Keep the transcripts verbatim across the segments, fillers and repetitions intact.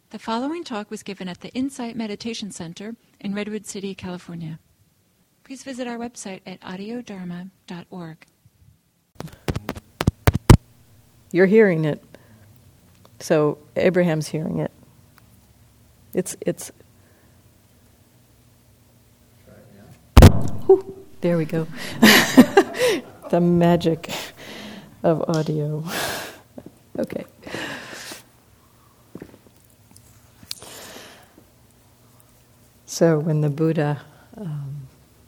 The following talk was given at the Insight Meditation Center in Redwood City, California. Please visit our website at audio dharma dot org. You're hearing it. So Abraham's hearing it. It's it's Whew, there we go. The magic of audio. Okay. So when the Buddha um,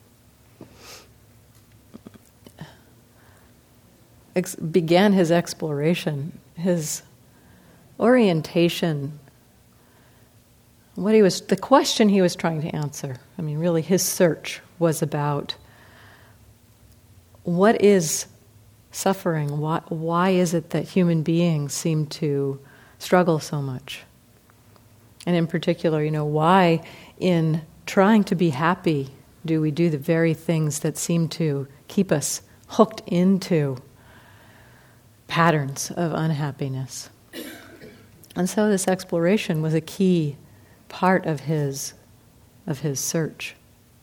ex- began his exploration, his orientation, what he was, the question he was trying to answer, I mean, really his search was about what is suffering? Why, why is it that human beings seem to struggle so much? And in particular, you know, why in trying to be happy do we do the very things that seem to keep us hooked into patterns of unhappiness? And so this exploration was a key part of his of his search.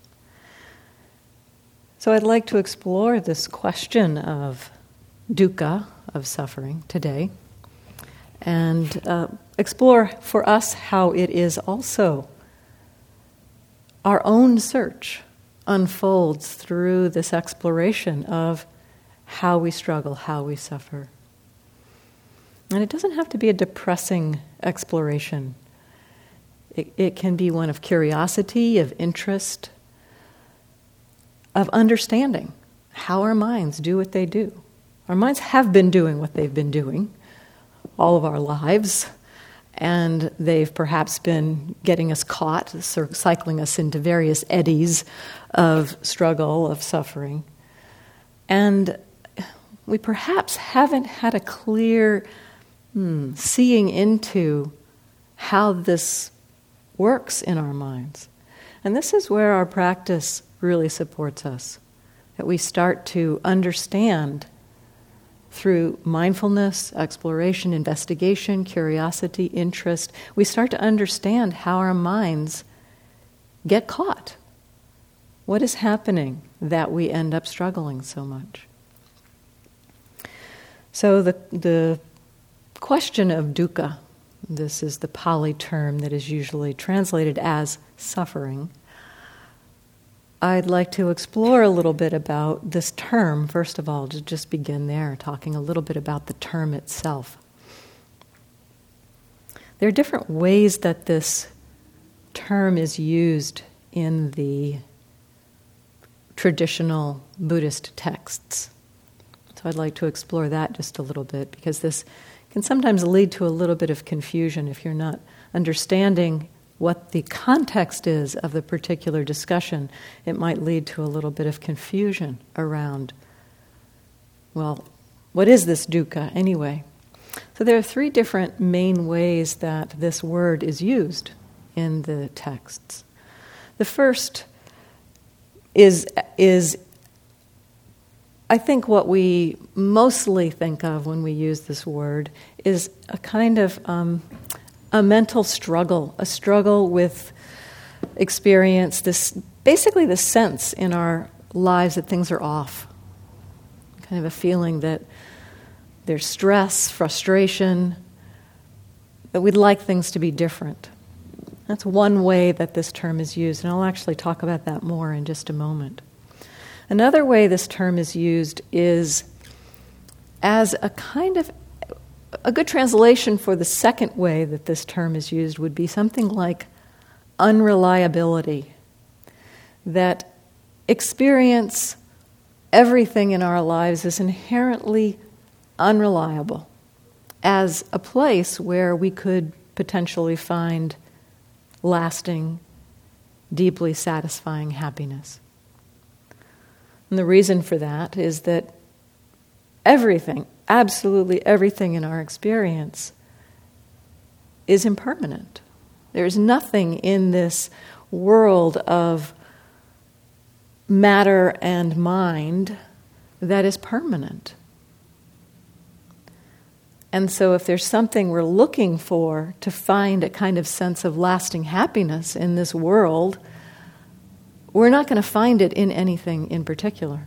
So I'd like to explore this question of dukkha, of suffering, today, and uh, explore for us how it is also our own search unfolds through this exploration of how we struggle, how we suffer. And it doesn't have to be a depressing exploration. It, it can be one of curiosity, of interest, of understanding how our minds do what they do. Our minds have been doing what they've been doing all of our lives, and they've perhaps been getting us caught, cycling us into various eddies of struggle, of suffering. And we perhaps haven't had a clear hmm, seeing into how this works in our minds. And this is where our practice really supports us, that we start to understand through mindfulness, exploration, investigation, curiosity, interest, we start to understand how our minds get caught. What is happening that we end up struggling so much? So the the question of dukkha, this is the Pali term that is usually translated as suffering. I'd like to explore a little bit about this term, first of all, to just begin there, talking a little bit about the term itself. There are different ways that this term is used in the traditional Buddhist texts. So I'd like to explore that just a little bit, because this can sometimes lead to a little bit of confusion if you're not understanding what the context is of the particular discussion. It might lead to a little bit of confusion around, well, what is this dukkha anyway? So there are three different main ways that this word is used in the texts. The first is, is I think what we mostly think of when we use this word is a kind of um, a mental struggle, a struggle with experience, this basically the sense in our lives that things are off. Kind of a feeling that there's stress, frustration, that we'd like things to be different. That's one way that this term is used, and I'll actually talk about that more in just a moment. Another way this term is used is as a kind of a good translation for the second way that this term is used would be something like unreliability. That experience, everything in our lives is inherently unreliable as a place where we could potentially find lasting, deeply satisfying happiness. And the reason for that is that everything, absolutely everything in our experience is impermanent. There's nothing in this world of matter and mind that is permanent. And so if there's something we're looking for to find a kind of sense of lasting happiness in this world, we're not going to find it in anything in particular.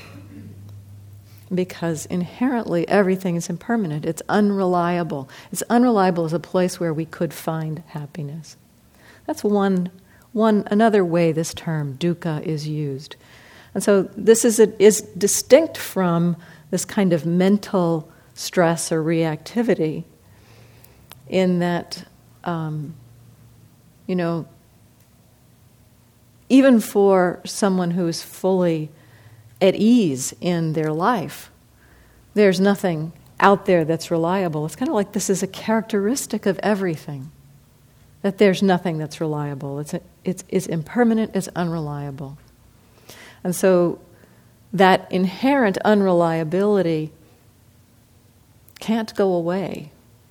Because inherently everything is impermanent. It's unreliable. It's unreliable as a place where we could find happiness. That's one, one another way this term dukkha is used. And so this is a, is distinct from this kind of mental stress or reactivity in that, um, you know, even for someone who is fully at ease in their life, there's nothing out there that's reliable. It's kind of like this is a characteristic of everything, that there's nothing that's reliable. It's, a, it's, it's impermanent, it's unreliable. And so that inherent unreliability can't go away.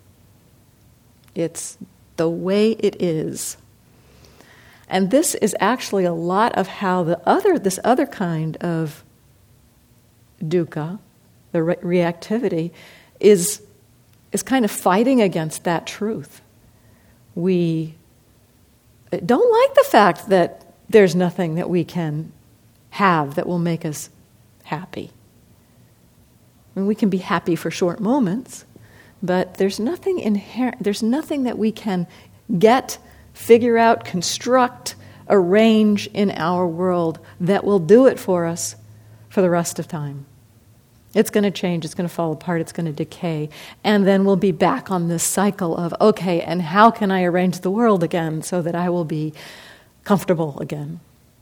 It's the way it is. And this is actually a lot of how the other, this other kind of dukkha, the re- reactivity, is, is kind of fighting against that truth. We don't like the fact that there's nothing that we can have that will make us happy. I mean, we can be happy for short moments, but there's nothing inherent, there's nothing that we can get, figure out, construct, arrange in our world that will do it for us for the rest of time. It's going to change, it's going to fall apart, it's going to decay, and then we'll be back on this cycle of, okay, and how can I arrange the world again so that I will be comfortable again?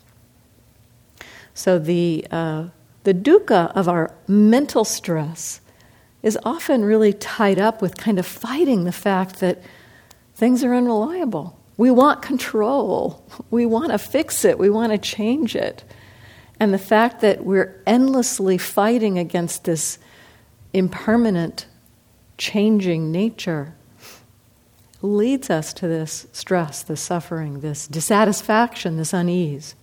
So the uh, the dukkha of our mental stress is often really tied up with kind of fighting the fact that things are unreliable. We want control. We want to fix it. We want to change it. And the fact that we're endlessly fighting against this impermanent, changing nature leads us to this stress, this suffering, this dissatisfaction, this unease.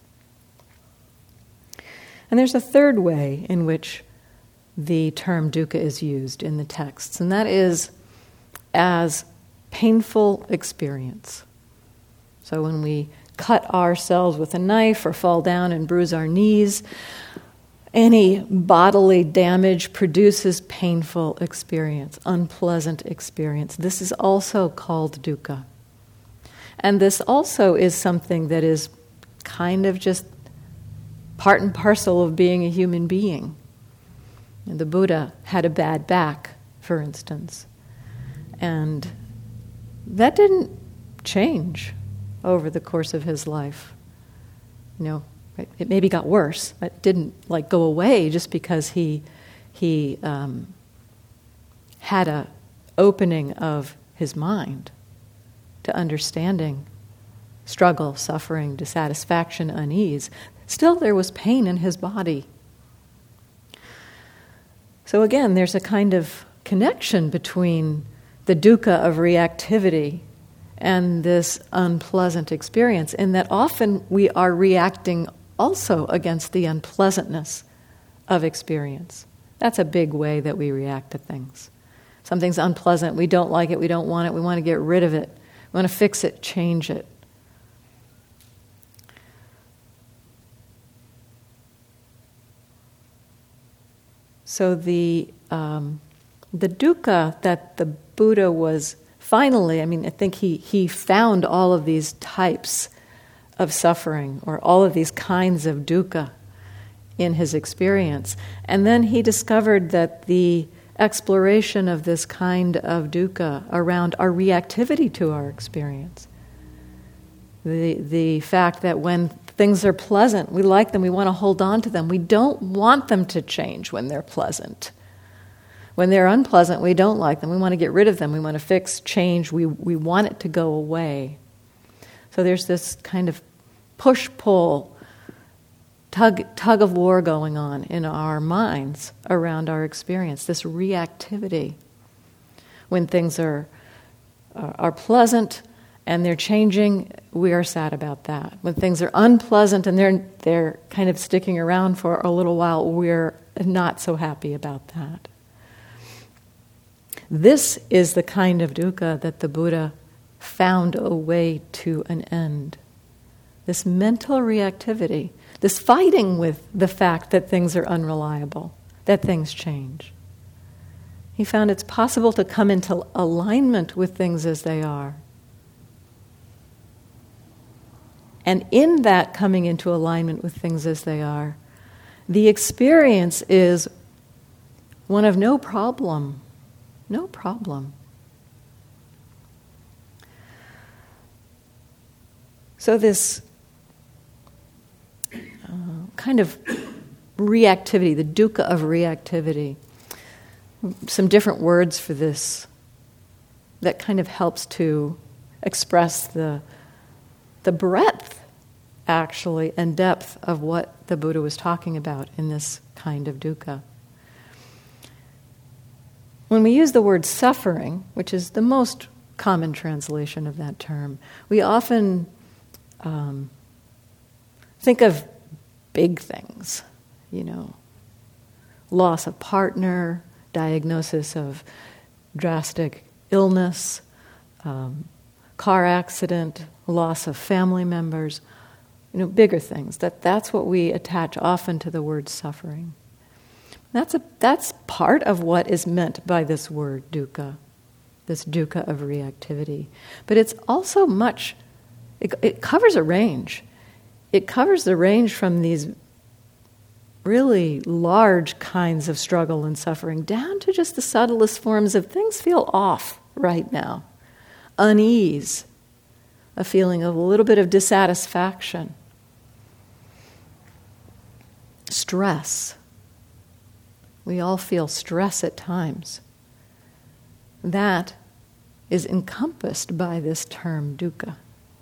And there's a third way in which the term dukkha is used in the texts, and that is as painful experience. So when we cut ourselves with a knife or fall down and bruise our knees, any bodily damage produces painful experience, unpleasant experience. This is also called dukkha. And this also is something that is kind of just part and parcel of being a human being. And the Buddha had a bad back, for instance. And that didn't change over the course of his life. You know, it, it maybe got worse. It didn't like go away just because he he um, had a opening of his mind to understanding struggle, suffering, dissatisfaction, unease. Still, there was pain in his body. So again, there's a kind of connection between the dukkha of reactivity and this unpleasant experience, in that often we are reacting also against the unpleasantness of experience. That's a big way that we react to things. Something's unpleasant, we don't like it, we don't want it, we want to get rid of it, we want to fix it, change it. So the um, the dukkha that the Buddha was finally, I mean, I think he, he found all of these types of suffering, or all of these kinds of dukkha in his experience. And then he discovered that the exploration of this kind of dukkha around our reactivity to our experience, the the fact that when things are pleasant, we like them, we want to hold on to them. We don't want them to change when they're pleasant. When they're unpleasant, we don't like them. We want to get rid of them. We want to fix, change. We we want it to go away. So there's this kind of push-pull, tug tug of war going on in our minds around our experience, this reactivity. When things are are, are pleasant and they're changing, we are sad about that. When things are unpleasant and they're they're kind of sticking around for a little while, we're not so happy about that. This is the kind of dukkha that the Buddha found a way to an end. This mental reactivity, this fighting with the fact that things are unreliable, that things change. He found it's possible to come into alignment with things as they are. And in that coming into alignment with things as they are, the experience is one of no problem. No problem. So this uh, kind of reactivity, the dukkha of reactivity, some different words for this that kind of helps to express the the breadth, actually, and depth of what the Buddha was talking about in this kind of dukkha. When we use the word suffering, which is the most common translation of that term, we often um, think of big things, you know, loss of partner, diagnosis of drastic illness, um, car accident, loss of family members, you know, bigger things. That that's what we attach often to the word suffering. That's a that's part of what is meant by this word dukkha, this dukkha of reactivity. But it's also much. It, it covers a range. It covers the range from these really large kinds of struggle and suffering down to just the subtlest forms of things feel off right now. Unease, a feeling of a little bit of dissatisfaction. Stress. We all feel stress at times. That is encompassed by this term dukkha.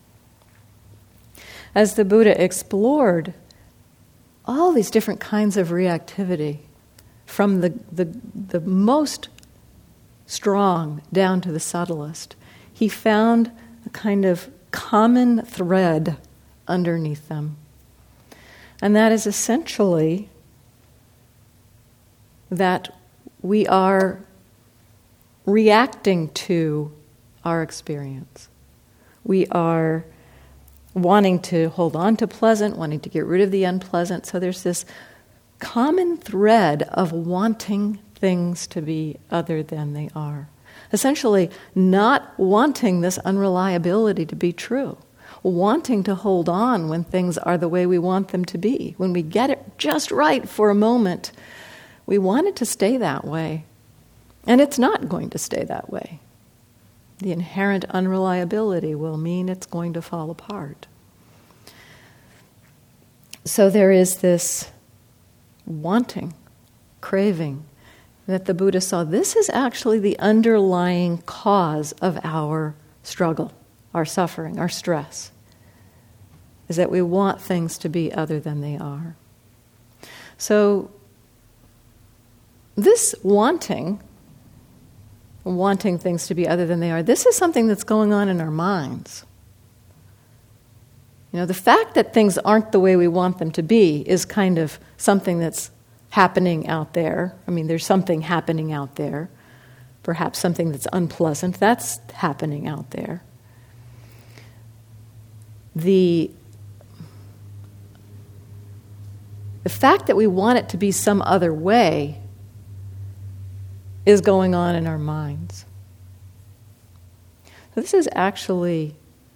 As the Buddha explored all these different kinds of reactivity, from the, the, the most strong down to the subtlest, he found a kind of common thread underneath them. And that is essentially that we are reacting to our experience. We are wanting to hold on to pleasant, wanting to get rid of the unpleasant. So there's this common thread of wanting things to be other than they are. Essentially, not wanting this unreliability to be true. Wanting to hold on when things are the way we want them to be. When we get it just right for a moment, we want it to stay that way. And it's not going to stay that way. The inherent unreliability will mean it's going to fall apart. So there is this wanting, craving, that the Buddha saw this is actually the underlying cause of our struggle, our suffering, our stress, is that we want things to be other than they are. So this wanting, wanting things to be other than they are, this is something that's going on in our minds. You know, the fact that things aren't the way we want them to be is kind of something that's happening out there. I mean, there's something happening out there. Perhaps something that's unpleasant, that's happening out there. The, the fact that we want it to be some other way is going on in our minds. So this is actually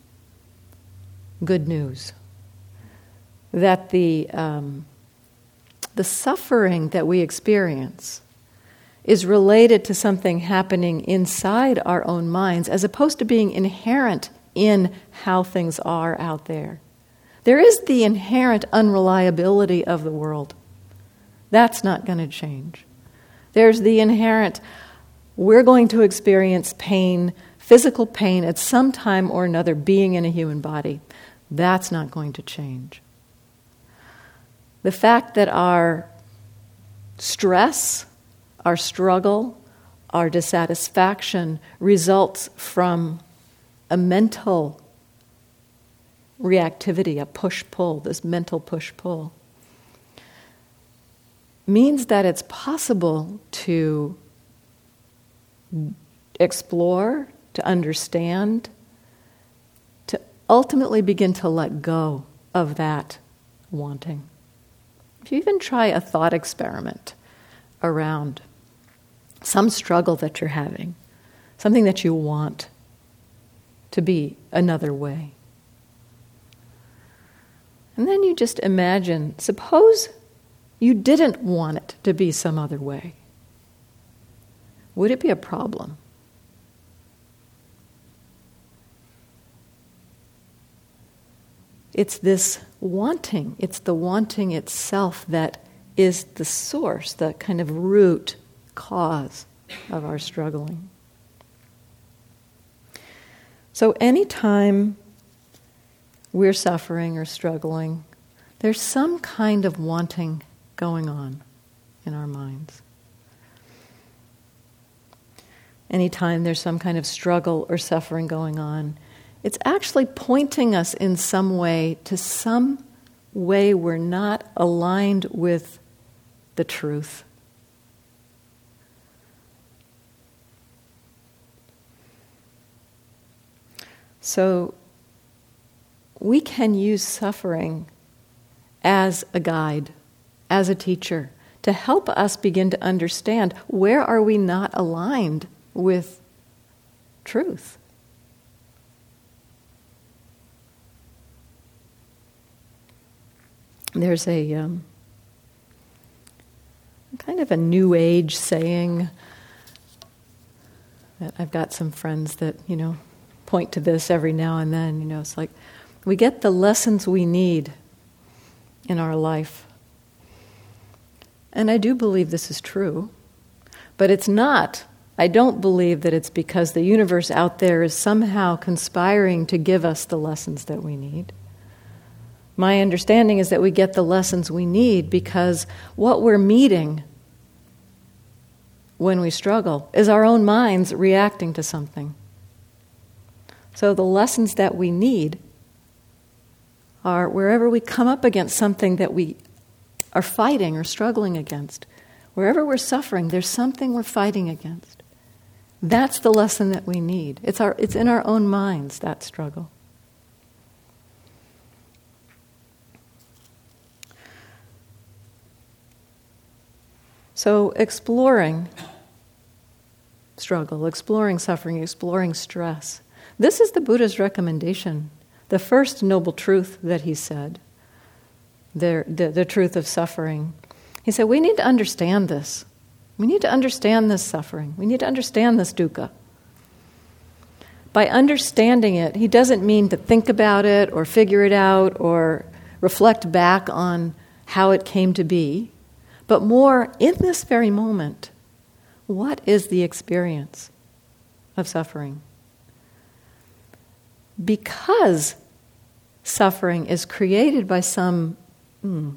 good news. That the um, the suffering that we experience is related to something happening inside our own minds as opposed to being inherent in how things are out there. There is the inherent unreliability of the world. That's not going to change. There's the inherent, we're going to experience pain, physical pain at some time or another being in a human body. That's not going to change. The fact that our stress, our struggle, our dissatisfaction results from a mental reactivity, a push-pull, this mental push-pull, means that it's possible to explore, to understand, to ultimately begin to let go of that wanting. If you even try a thought experiment around some struggle that you're having, something that you want to be another way. And then you just imagine, suppose you didn't want it to be some other way. Would it be a problem? It's this wanting, it's the wanting itself that is the source, the kind of root cause of our struggling. So anytime we're suffering or struggling, there's some kind of wanting going on in our minds. Anytime there's some kind of struggle or suffering going on, it's actually pointing us in some way to some way we're not aligned with the truth. So we can use suffering as a guide, as a teacher, to help us begin to understand where are we not aligned with truth. There's a um, kind of a new age saying that I've got some friends that, you know, point to this every now and then. You know, it's like we get the lessons we need in our life. And I do believe this is true, but it's not. I don't believe that it's because the universe out there is somehow conspiring to give us the lessons that we need. My understanding is that we get the lessons we need because what we're meeting when we struggle is our own minds reacting to something. So the lessons that we need are wherever we come up against something that we are fighting or struggling against. Wherever we're suffering, there's something we're fighting against. That's the lesson that we need. It's our, it's in our own minds, that struggle. So exploring struggle, exploring suffering, exploring stress. This is the Buddha's recommendation, the first noble truth that he said, the, the, the truth of suffering. He said, we need to understand this. We need to understand this suffering. We need to understand this dukkha. By understanding it, he doesn't mean to think about it or figure it out or reflect back on how it came to be, but more in this very moment, what is the experience of suffering? Because suffering is created by some hmm,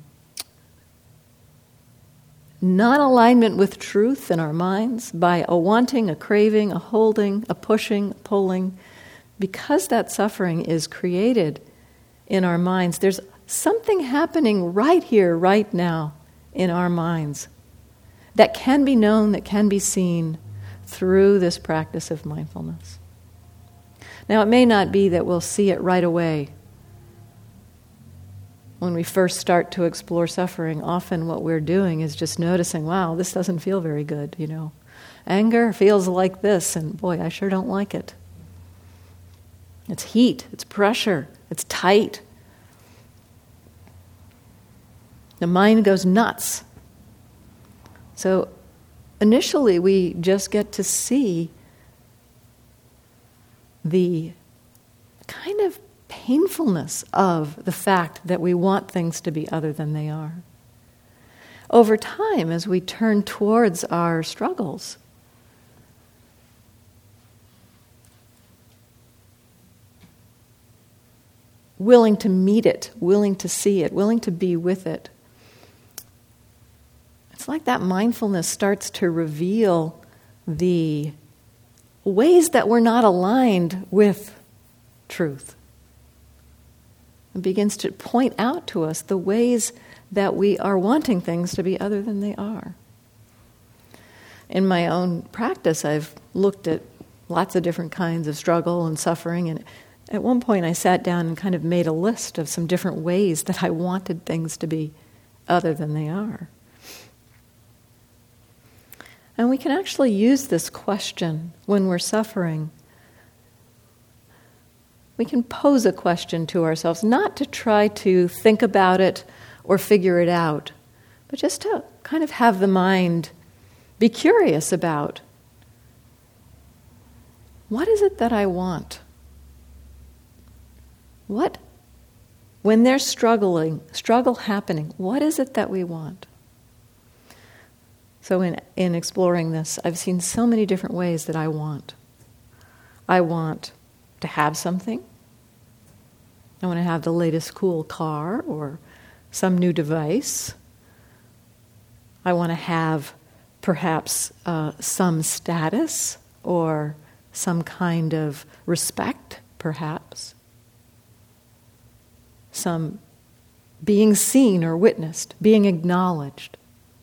non-alignment with truth in our minds, by a wanting, a craving, a holding, a pushing, a pulling, because that suffering is created in our minds, there's something happening right here, right now, in our minds that can be known, that can be seen through this practice of mindfulness. Now, it may not be that we'll see it right away. When we first start to explore suffering, often what we're doing is just noticing, wow, this doesn't feel very good, you know. Anger feels like this, and boy, I sure don't like it. It's heat, it's pressure, it's tight. The mind goes nuts. So initially we just get to see the kind of painfulness of the fact that we want things to be other than they are. Over time, as we turn towards our struggles, willing to meet it, willing to see it, willing to be with it, it's like that mindfulness starts to reveal the ways that we're not aligned with truth. It begins to point out to us the ways that we are wanting things to be other than they are. in my own practice, I've looked at lots of different kinds of struggle and suffering, and at one point I sat down and kind of made a list of some different ways that I wanted things to be other than they are. And we can actually use this question when we're suffering. We can pose a question to ourselves, not to try to think about it or figure it out, but just to kind of have the mind be curious about, what is it that I want? What, when there's struggling, struggle happening, what is it that we want? So in, in exploring this, I've seen so many different ways that I want. I want to have something. I want to have the latest cool car or some new device. I want to have perhaps uh, some status or some kind of respect, perhaps. Some being seen or witnessed, being acknowledged.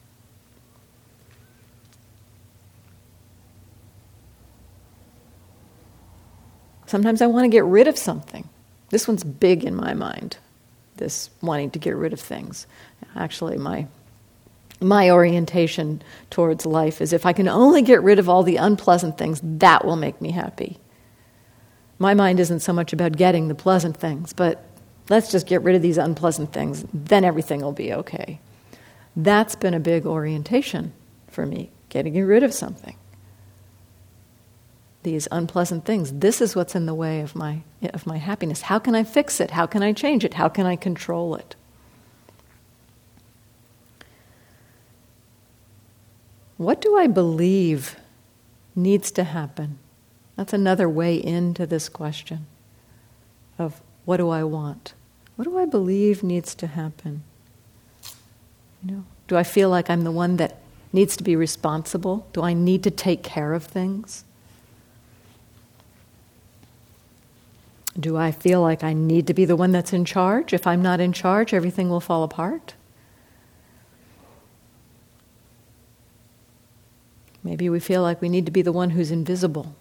Sometimes I want to get rid of something. This one's big in my mind, this wanting to get rid of things. Actually, my my orientation towards life is if I can only get rid of all the unpleasant things, that will make me happy. My mind isn't so much about getting the pleasant things, but let's just get rid of these unpleasant things, then everything will be okay. That's been a big orientation for me, getting rid of something. These unpleasant things. This is what's in the way of my of my happiness. How can I fix it? How can I change it? How can I control it? What do I believe needs to happen? That's another way into this question of what do I want? What do I believe needs to happen? You know, do I feel like I'm the one that needs to be responsible? Do I need to take care of things? Do I feel like I need to be the one that's in charge? If I'm not in charge, everything will fall apart. Maybe we feel like we need to be the one who's invisible.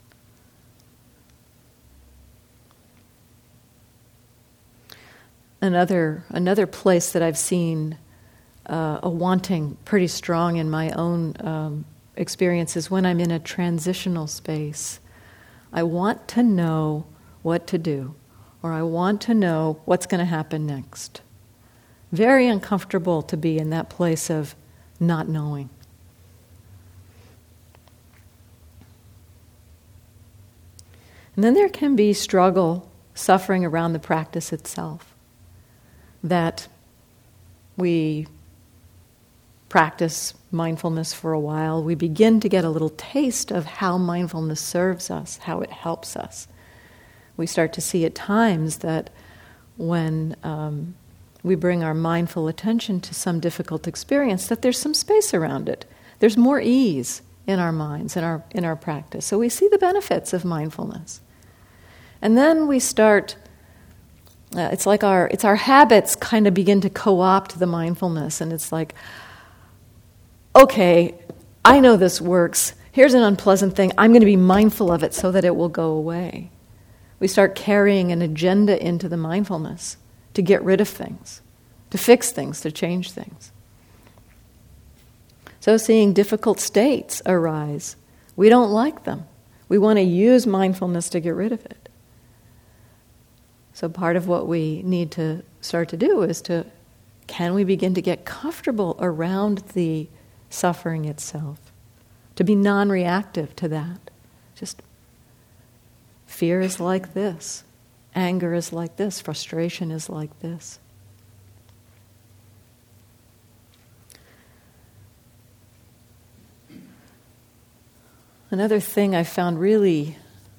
Another, another place that I've seen uh, a wanting pretty strong in my own um, experience is when I'm in a transitional space. I want to know what to do, or I want to know what's going to happen next. Very uncomfortable to be in that place of not knowing. And then there can be struggle, suffering around the practice itself. That we practice mindfulness for a while, we begin to get a little taste of how mindfulness serves us, how it helps us. We start to see at times that when um, we bring our mindful attention to some difficult experience, that there's some space around it. There's more ease in our minds, in our in our practice. So we see the benefits of mindfulness. And then we start, uh, it's like our it's our habits kind of begin to co-opt the mindfulness, and it's like, okay, I know this works. Here's an unpleasant thing. I'm going to be mindful of it so that it will go away. We start carrying an agenda into the mindfulness to get rid of things, to fix things, to change things. So seeing difficult states arise, we don't like them. We want to use mindfulness to get rid of it. So part of what we need to start to do is to, can we begin to get comfortable around the suffering itself? To be non-reactive to that. Just fear is like this. Anger is like this. Frustration is like this. Another thing I found really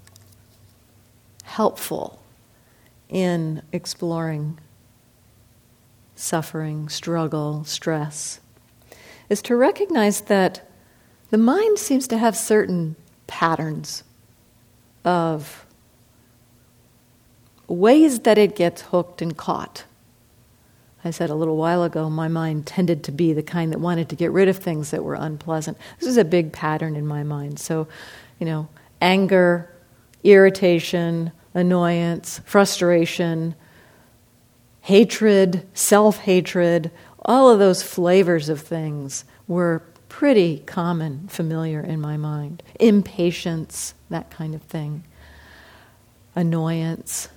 helpful in exploring suffering, struggle, stress, is to recognize that the mind seems to have certain patterns of ways that it gets hooked and caught. I said a little while ago, my mind tended to be the kind that wanted to get rid of things that were unpleasant. This is a big pattern in my mind. So, you know, anger, irritation, annoyance, frustration, hatred, self-hatred, all of those flavors of things were pretty common, familiar in my mind. Impatience, that kind of thing. Annoyance.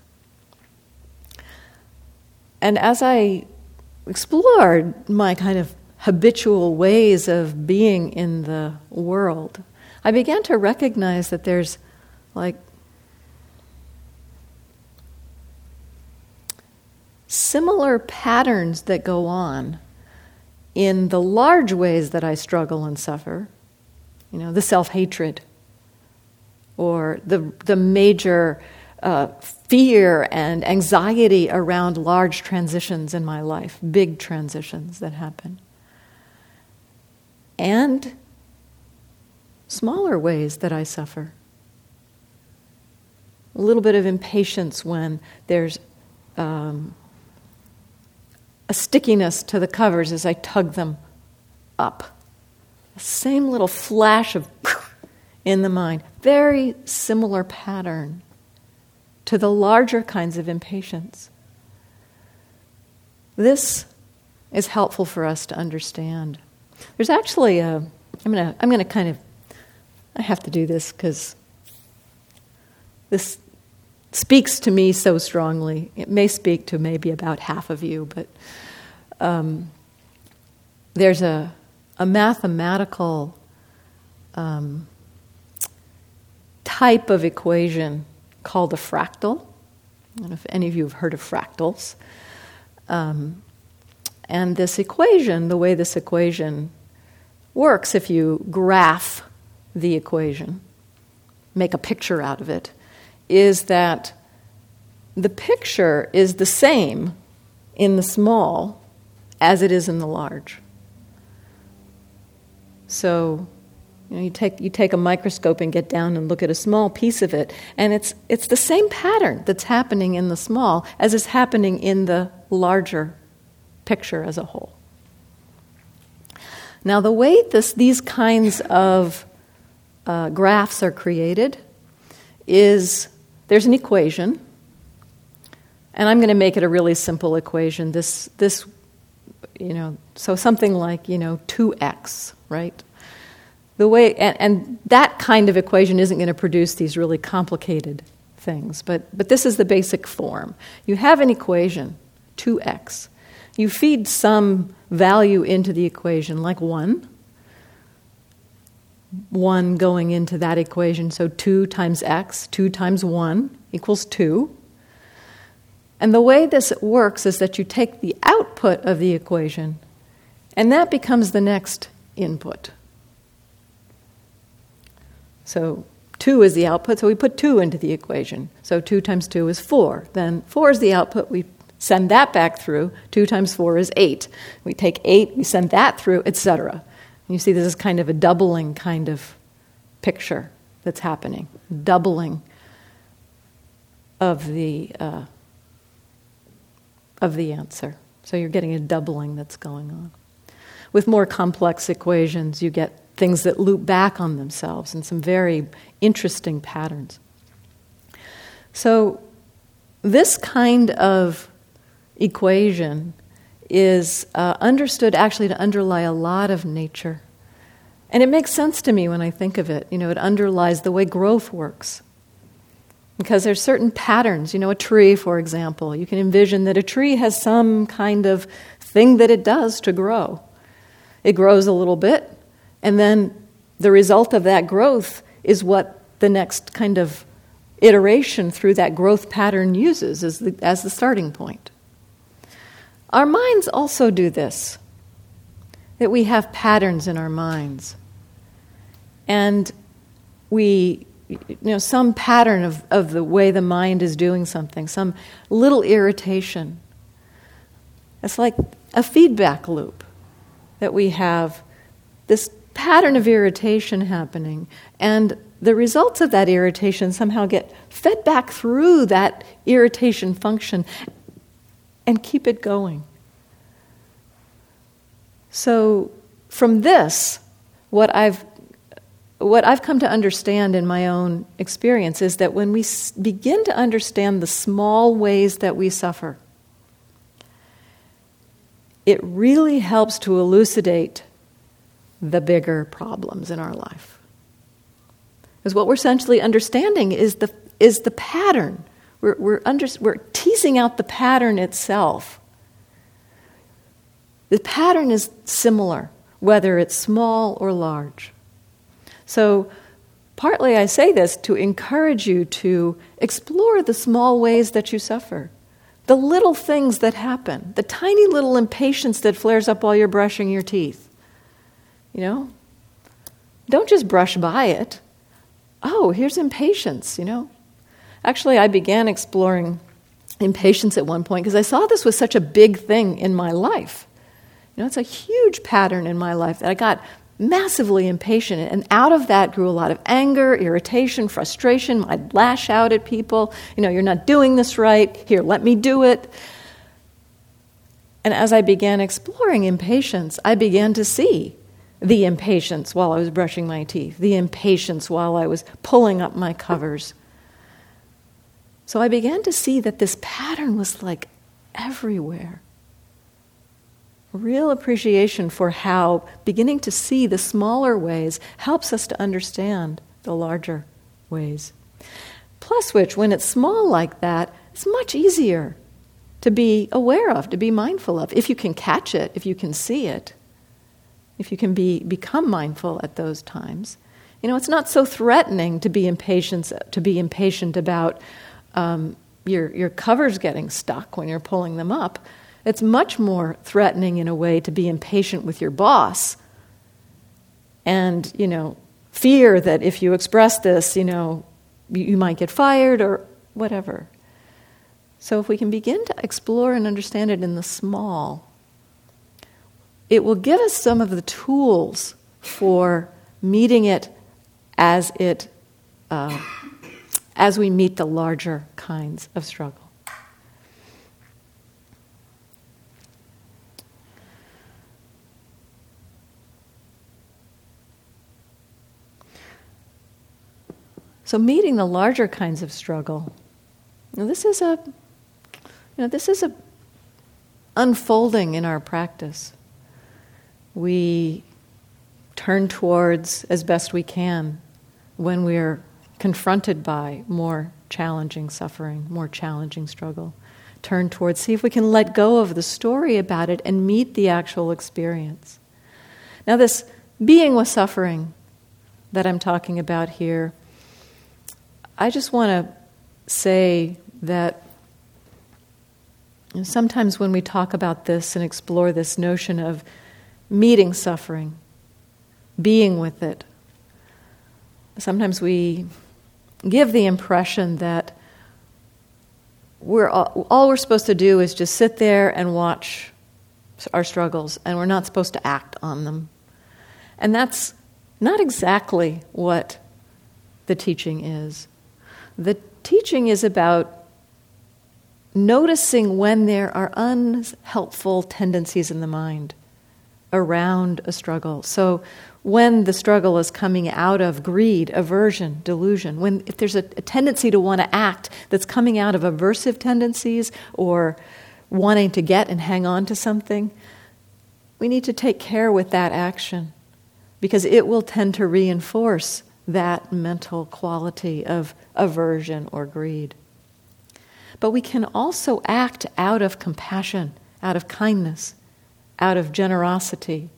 And as I explored my kind of habitual ways of being in the world, I began to recognize that there's like similar patterns that go on in the large ways that I struggle and suffer, you know, the self-hatred, or the the major uh, fear and anxiety around large transitions in my life, big transitions that happen, and smaller ways that I suffer. A little bit of impatience when there's um, a stickiness to the covers as I tug them up. The same little flash of in the mind. Very similar pattern to the larger kinds of impatience. This is helpful for us to understand. There's actually a, I'm gonna, I'm gonna kind of, I have to do this because this speaks to me so strongly. It may speak to maybe about half of you, but um, there's a, a mathematical um, type of equation called a fractal. I don't know if any of you have heard of fractals. Um, and this equation, the way this equation works, if you graph the equation, make a picture out of it, is that the picture is the same in the small as it is in the large. So, you know, you take you take a microscope and get down and look at a small piece of it, and it's it's the same pattern that's happening in the small as is happening in the larger picture as a whole. Now, the way this these kinds of uh, graphs are created is there's an equation, and I'm going to make it a really simple equation. This this you know, so something like, you know, two x, right? The way, and, and that kind of equation isn't going to produce these really complicated things, but, but this is the basic form. You have an equation, two x. You feed some value into the equation, like one. one going into that equation, so two times x, two times one equals two. And the way this works is that you take the output of the equation, and that becomes the next input. So two is the output, so we put two into the equation. So two times two is four. Then four is the output, we send that back through. two times four is eight. We take eight, we send that through, et cetera. You see this is kind of a doubling kind of picture that's happening. Doubling of the uh, of the answer. So you're getting a doubling that's going on. With more complex equations, you get things that loop back on themselves and some very interesting patterns. So this kind of equation is uh, understood actually to underlie a lot of nature. And it makes sense to me when I think of it. You know, it underlies the way growth works. Because there's certain patterns. You know, a tree, for example. You can envision that a tree has some kind of thing that it does to grow. It grows a little bit, and then the result of that growth is what the next kind of iteration through that growth pattern uses as the, as the starting point. Our minds also do this, that we have patterns in our minds. And we, you know, some pattern of, of the way the mind is doing something, some little irritation. It's like a feedback loop that we have, this pattern of irritation happening, and the results of that irritation somehow get fed back through that irritation function and keep it going. So from this, what I've what I've come to understand in my own experience is that when we s- begin to understand the small ways that we suffer, it really helps to elucidate the bigger problems in our life. Because what we're essentially understanding is the is the pattern. We're we're under, we're teasing out the pattern itself. The pattern is similar, whether it's small or large. So, partly I say this to encourage you to explore the small ways that you suffer. The little things that happen, the tiny little impatience that flares up while you're brushing your teeth. You know? Don't just brush by it. Oh, here's impatience, you know? Actually, I began exploring impatience at one point because I saw this was such a big thing in my life. You know, it's a huge pattern in my life that I got massively impatient, and out of that grew a lot of anger, irritation, frustration. I'd lash out at people. You know, you're not doing this right. Here, let me do it. And as I began exploring impatience, I began to see the impatience while I was brushing my teeth, the impatience while I was pulling up my covers. So I began to see that this pattern was like everywhere. Real appreciation for how beginning to see the smaller ways helps us to understand the larger ways. Plus which, when it's small like that, it's much easier to be aware of, to be mindful of. If you can catch it, if you can see it, if you can be become mindful at those times. You know, it's not so threatening to be impatient, to be impatient about um, your your covers getting stuck when you're pulling them up. It's much more threatening in a way to be impatient with your boss and, you know, fear that if you express this, you know, you, you might get fired or whatever. So if we can begin to explore and understand it in the small, it will give us some of the tools for meeting it as it, uh, as we meet the larger kinds of struggle. So meeting the larger kinds of struggle, you know, this is a, you know, this is a unfolding in our practice. We turn towards as best we can when we're confronted by more challenging suffering, more challenging struggle. Turn towards, see if we can let go of the story about it and meet the actual experience. Now this being with suffering that I'm talking about here, I just want to say that you know, sometimes when we talk about this and explore this notion of meeting suffering, being with it, sometimes we give the impression that we're all, all we're supposed to do is just sit there and watch our struggles, and we're not supposed to act on them. And that's not exactly what the teaching is. The teaching is about noticing when there are unhelpful tendencies in the mind around a struggle. So when the struggle is coming out of greed, aversion, delusion, when if there's a, a tendency to want to act that's coming out of aversive tendencies or wanting to get and hang on to something, we need to take care with that action because it will tend to reinforce that mental quality of aversion or greed. But we can also act out of compassion, out of kindness, out of generosity,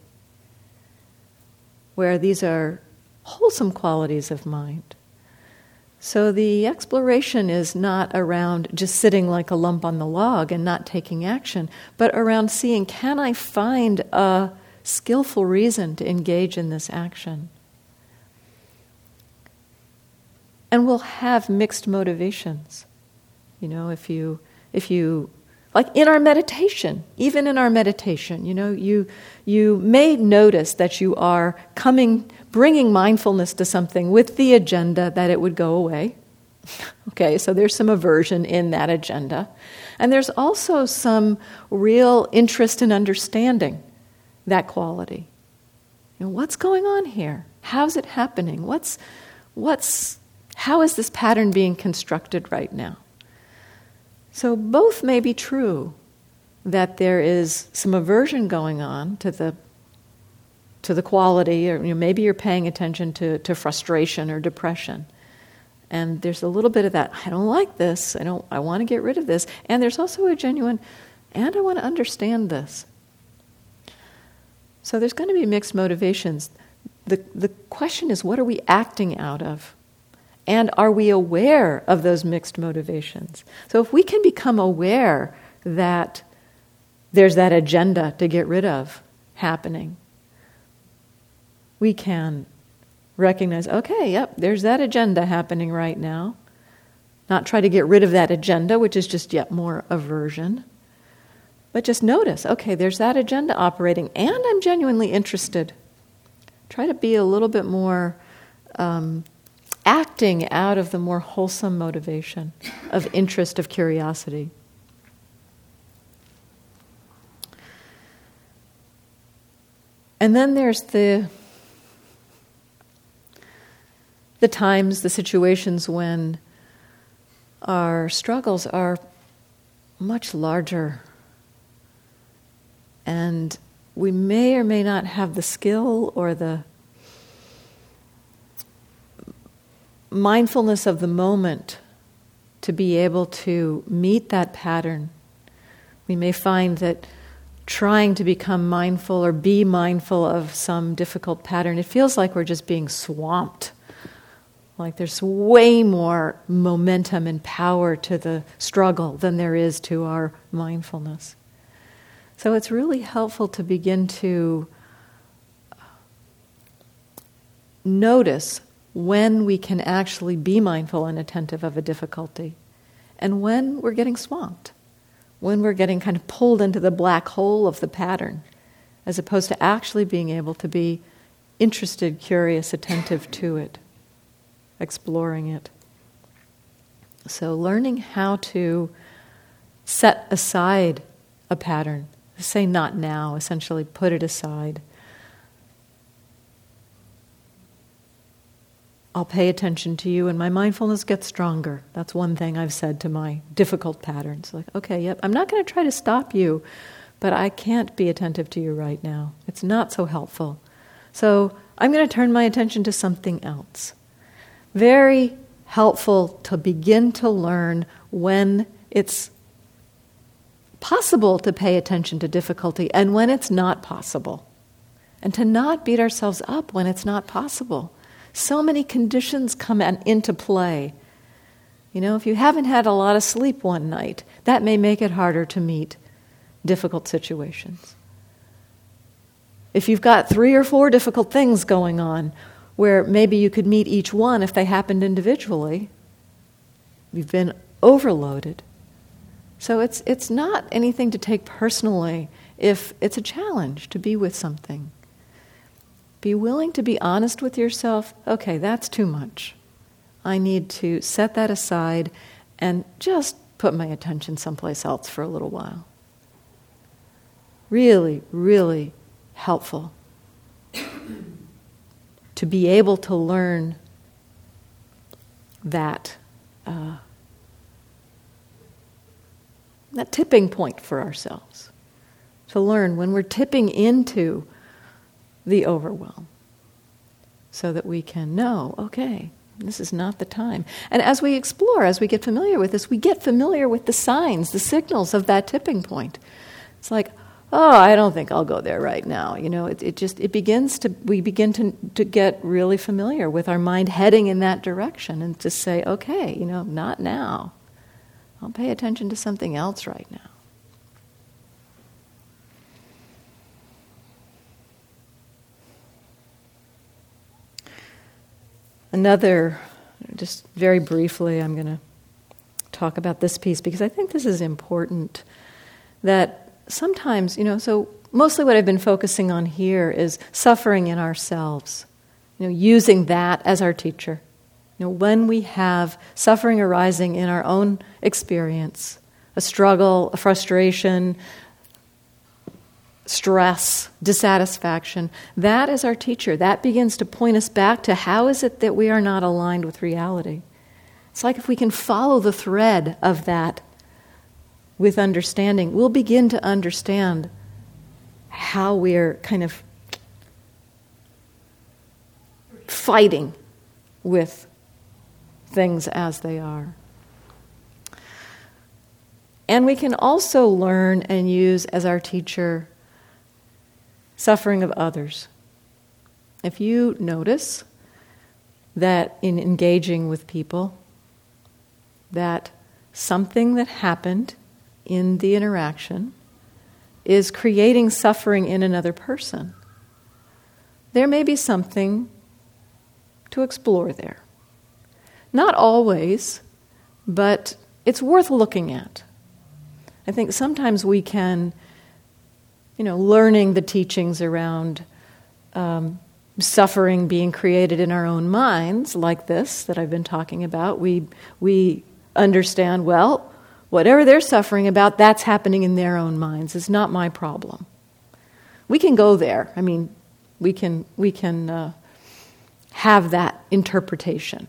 where these are wholesome qualities of mind. So the exploration is not around just sitting like a lump on the log and not taking action, but around seeing, can I find a skillful reason to engage in this action? And we'll have mixed motivations. You know, if you, if you, like in our meditation, even in our meditation, you know, you, you may notice that you are coming, bringing mindfulness to something with the agenda that it would go away. Okay, so there's some aversion in that agenda. And there's also some real interest in understanding that quality. You know, what's going on here? How's it happening? What's, what's, how is this pattern being constructed right now? So both may be true, that there is some aversion going on to the to the quality, or you know, maybe you're paying attention to, to frustration or depression. And there's a little bit of that, I don't like this, I don't I want to get rid of this. And there's also a genuine, and I want to understand this. So there's going to be mixed motivations. The the question is, what are we acting out of? And are we aware of those mixed motivations? So if we can become aware that there's that agenda to get rid of happening, we can recognize, okay, yep, there's that agenda happening right now. Not try to get rid of that agenda, which is just yet more aversion. But just notice, okay, there's that agenda operating, and I'm genuinely interested. Try to be a little bit more um, acting out of the more wholesome motivation of interest, of curiosity. And then there's the the times, the situations when our struggles are much larger, and we may or may not have the skill or the mindfulness of the moment to be able to meet that pattern. We may find that trying to become mindful or be mindful of some difficult pattern, it feels like we're just being swamped. Like there's way more momentum and power to the struggle than there is to our mindfulness. So it's really helpful to begin to notice when we can actually be mindful and attentive of a difficulty, and when we're getting swamped, when we're getting kind of pulled into the black hole of the pattern, as opposed to actually being able to be interested, curious, attentive to it, exploring it. So learning how to set aside a pattern, say not now, essentially put it aside. I'll pay attention to you and my mindfulness gets stronger. That's one thing I've said to my difficult patterns. Like, okay, yep, I'm not going to try to stop you, but I can't be attentive to you right now. It's not so helpful. So I'm going to turn my attention to something else. Very helpful to begin to learn when it's possible to pay attention to difficulty and when it's not possible. And to not beat ourselves up when it's not possible. So many conditions come into play. You know, if you haven't had a lot of sleep one night, that may make it harder to meet difficult situations. If you've got three or four difficult things going on, where maybe you could meet each one if they happened individually, you've been overloaded. So it's it's not anything to take personally if it's a challenge to be with something. Be willing to be honest with yourself. Okay, that's too much. I need to set that aside and just put my attention someplace else for a little while. Really, really helpful to be able to learn that uh, that tipping point for ourselves. To learn when we're tipping into the overwhelm, so that we can know, okay, this is not the time. And as we explore, as we get familiar with this, we get familiar with the signs, the signals of that tipping point. It's like, oh, I don't think I'll go there right now. You know, it, it just, it begins to, we begin to, to get really familiar with our mind heading in that direction and to say, okay, you know, not now. I'll pay attention to something else right now. Another, just very briefly, I'm going to talk about this piece because I think this is important, that sometimes, you know, so mostly what I've been focusing on here is suffering in ourselves, you know, using that as our teacher. You know, when we have suffering arising in our own experience, a struggle, a frustration, stress, dissatisfaction, that is our teacher. That begins to point us back to how is it that we are not aligned with reality. It's like if we can follow the thread of that with understanding, we'll begin to understand how we're kind of fighting with things as they are. And we can also learn and use as our teacher suffering of others. If you notice that in engaging with people, that something that happened in the interaction is creating suffering in another person, there may be something to explore there. Not always, but it's worth looking at. I think sometimes we can, you know, learning the teachings around um, suffering being created in our own minds, like this that I've been talking about, we we understand, well, whatever they're suffering about, that's happening in their own minds. It's not my problem. We can go there. I mean, we can we can uh, have that interpretation.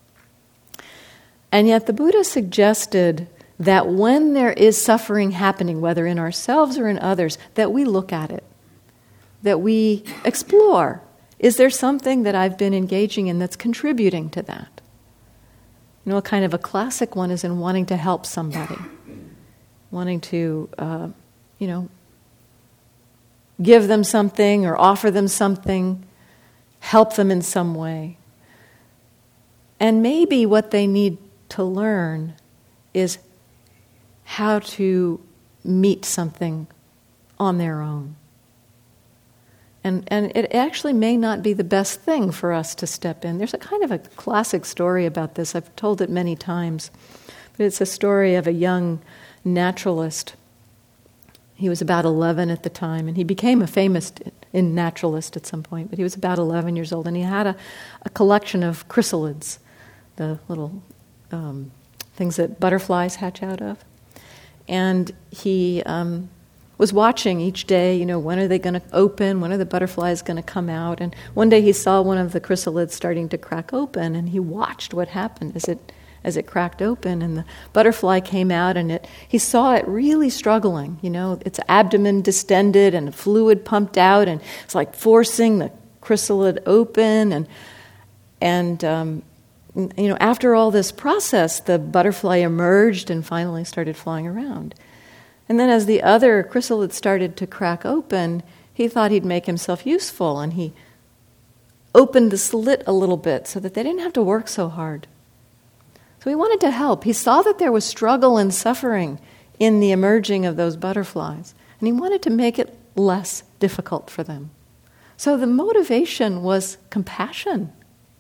And yet the Buddha suggested that when there is suffering happening, whether in ourselves or in others, that we look at it, that we explore. Is there something that I've been engaging in that's contributing to that? You know, a kind of a classic one is in wanting to help somebody, wanting to, uh, you know, give them something or offer them something, help them in some way. And maybe what they need to learn is how to meet something on their own. And and it actually may not be the best thing for us to step in. There's a kind of a classic story about this. I've told it many times. But it's a story of a young naturalist. He was about eleven at the time, and he became a famous in naturalist at some point, but he was about eleven years old, and he had a, a collection of chrysalids, the little um, things that butterflies hatch out of. And he um, was watching each day, you know, when are they going to open? When are the butterflies going to come out? And one day he saw one of the chrysalids starting to crack open, and he watched what happened as it as it cracked open, and the butterfly came out, and it he saw it really struggling, you know, its abdomen distended and fluid pumped out, and it's like forcing the chrysalid open, and and um, you know, after all this process, the butterfly emerged and finally started flying around. And then as the other chrysalid started to crack open, he thought he'd make himself useful, and he opened the slit a little bit so that they didn't have to work so hard. So he wanted to help. He saw that there was struggle and suffering in the emerging of those butterflies, and he wanted to make it less difficult for them. So the motivation was compassion.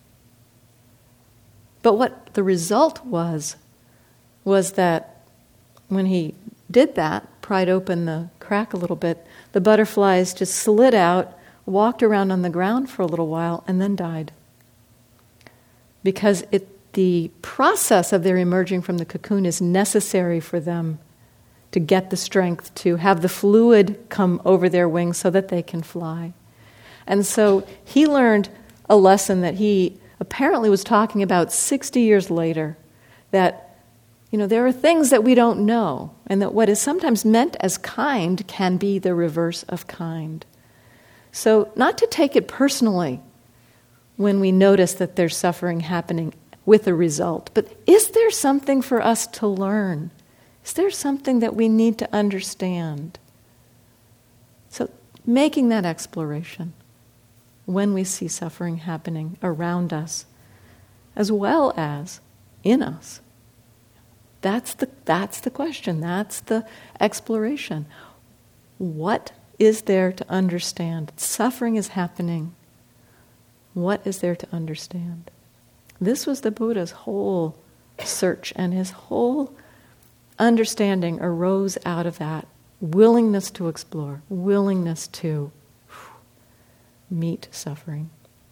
But what the result was, was that when he did that, pried open the crack a little bit, the butterflies just slid out, walked around on the ground for a little while, and then died. Because it, the process of their emerging from the cocoon is necessary for them to get the strength to have the fluid come over their wings so that they can fly. And so he learned a lesson that he apparently was talking about sixty years later, that, you know, there are things that we don't know, and that what is sometimes meant as kind can be the reverse of kind. So not to take it personally when we notice that there's suffering happening with a result, but is there something for us to learn? Is there something that we need to understand? So making that exploration when we see suffering happening around us, as well as in us. That's the that's the question. That's the exploration. What is there to understand? Suffering is happening. What is there to understand? This was the Buddha's whole search, and his whole understanding arose out of that willingness to explore, willingness to meet suffering.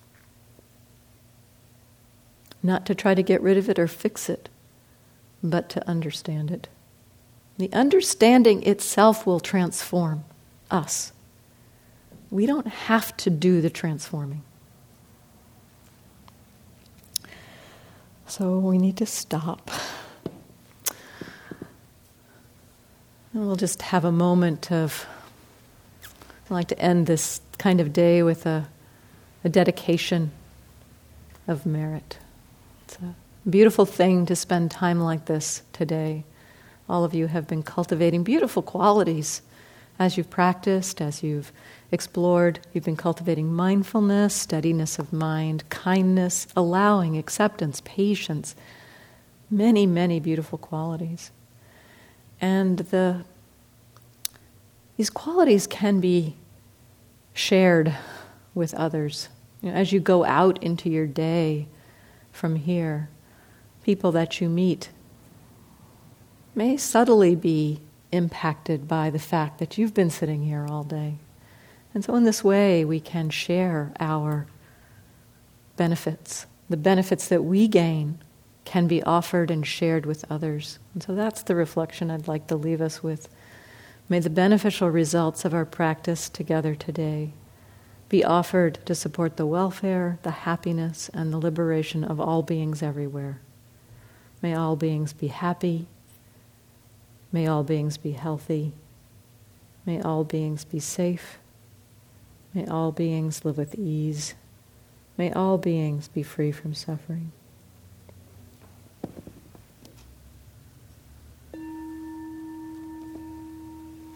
Not to try to get rid of it or fix it, but to understand it. The understanding itself will transform us. we don't have to do the transforming. So we need to stop. And we'll just have a moment of, I like to end this kind of day with a, a dedication of merit. It's a beautiful thing to spend time like this today. All of you have been cultivating beautiful qualities as you've practiced, as you've explored. You've been cultivating mindfulness, steadiness of mind, kindness, allowing, acceptance, patience, many, many beautiful qualities. And the these qualities can be shared with others. You know, as you go out into your day from here, people that you meet may subtly be impacted by the fact that you've been sitting here all day. And so in this way, we can share our benefits. The benefits that we gain can be offered and shared with others. And so that's the reflection I'd like to leave us with. May the beneficial results of our practice together today be offered to support the welfare, the happiness, and the liberation of all beings everywhere. May all beings be happy. May all beings be healthy. May all beings be safe. May all beings live with ease. May all beings be free from suffering.